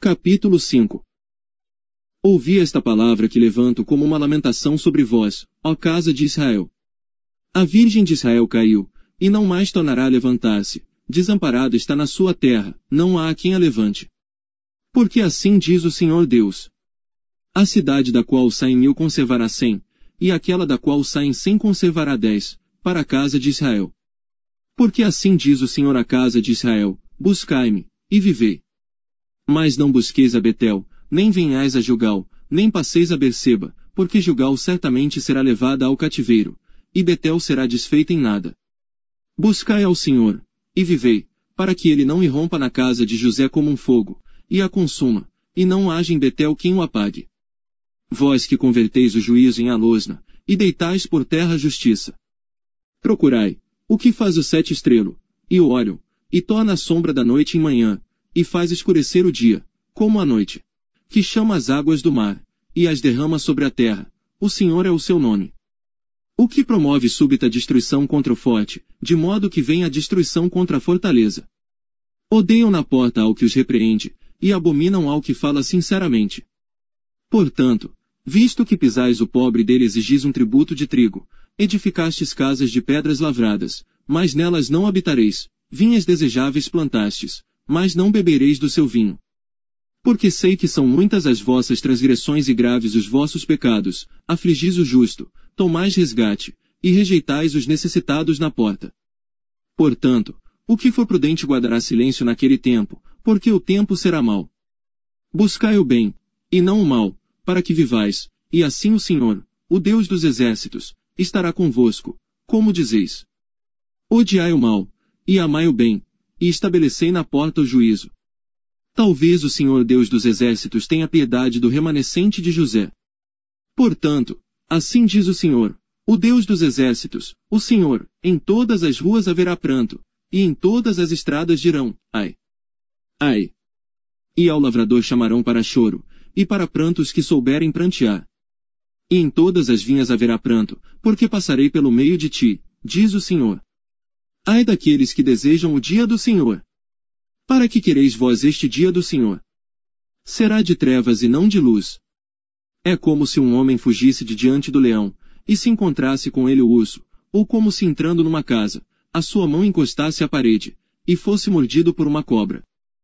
Capítulo 5. Ouvi esta palavra que levanto como uma lamentação sobre vós, ó casa de Israel. A Virgem de Israel caiu, e não mais tornará a levantar-se, desamparada está na sua terra, não há quem a levante. Porque assim diz o Senhor Deus. A cidade da qual saem 1000 conservará 100, e aquela da qual saem 100 conservará 10, para a casa de Israel. Porque assim diz o Senhor à casa de Israel, buscai-me, e vivei. Mas não busqueis a Betel, nem venhais a Gilgal, nem passeis a Berseba, porque Gilgal certamente será levada ao cativeiro, e Betel será desfeita em nada. Buscai ao Senhor, e vivei, para que ele não irrompa na casa de José como um fogo, e a consuma, e não haja em Betel quem o apague. Vós que converteis o juízo em alosna, e deitais por terra a justiça. Procurai, o que faz o 7 estrelo, e o Órion, e torna a sombra da noite em manhã, e faz escurecer o dia, como a noite. Que chama as águas do mar, e as derrama sobre a terra, o Senhor é o seu nome. O que promove súbita destruição contra o forte, de modo que venha a destruição contra a fortaleza. Odeiam na porta ao que os repreende, e abominam ao que fala sinceramente. Portanto, visto que pisais o pobre dele exigis um tributo de trigo, edificastes casas de pedras lavradas, mas nelas não habitareis, vinhas desejáveis plantastes, mas não bebereis do seu vinho. Porque sei que são muitas as vossas transgressões e graves os vossos pecados, afligis o justo, tomais resgate, e rejeitais os necessitados na porta. Portanto, o que for prudente guardará silêncio naquele tempo, porque o tempo será mau. Buscai o bem, e não o mal, para que vivais, e assim o Senhor, o Deus dos exércitos, estará convosco, como dizeis. Odiai o mal, e amai o bem, e estabelecei na porta o juízo. Talvez o Senhor Deus dos exércitos tenha piedade do remanescente de José. Portanto, assim diz o Senhor, o Deus dos exércitos, o Senhor, em todas as ruas haverá pranto, e em todas as estradas dirão, ai! Ai! E ao lavrador chamarão para choro, e para pranto os que souberem prantear. E em todas as vinhas haverá pranto, porque passarei pelo meio de ti, diz o Senhor. Ai daqueles que desejam o dia do Senhor! Para que quereis vós este dia do Senhor? Será de trevas e não de luz. É como se um homem fugisse de diante do leão, e se encontrasse com ele o urso, ou como se entrando numa casa, a sua mão encostasse à parede, e fosse mordido por uma cobra.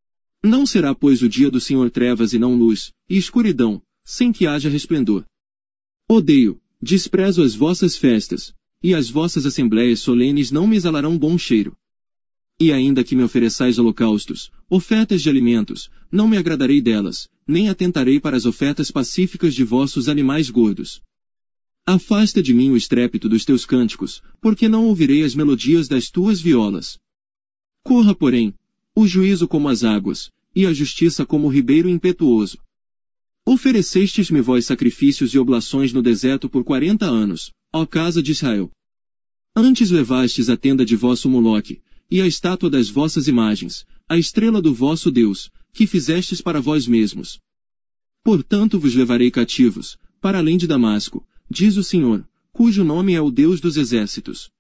Não será pois o dia do Senhor trevas e não luz, e escuridão, sem que haja resplendor. Odeio, desprezo as vossas festas, e as vossas assembléias solenes não me exalarão bom cheiro. E ainda que me ofereçais holocaustos, ofertas de alimentos, não me agradarei delas, nem atentarei para as ofertas pacíficas de vossos animais gordos. Afasta de mim o estrépito dos teus cânticos, porque não ouvirei as melodias das tuas violas. Corra, porém, o juízo como as águas, e a justiça como o ribeiro impetuoso. Oferecestes-me vós sacrifícios e oblações no deserto por 40 anos, ó casa de Israel. Antes levastes a tenda de vosso Moloque, e a estátua das vossas imagens, a estrela do vosso Deus, que fizestes para vós mesmos. Portanto vos levarei cativos, para além de Damasco, diz o Senhor, cujo nome é o Deus dos exércitos.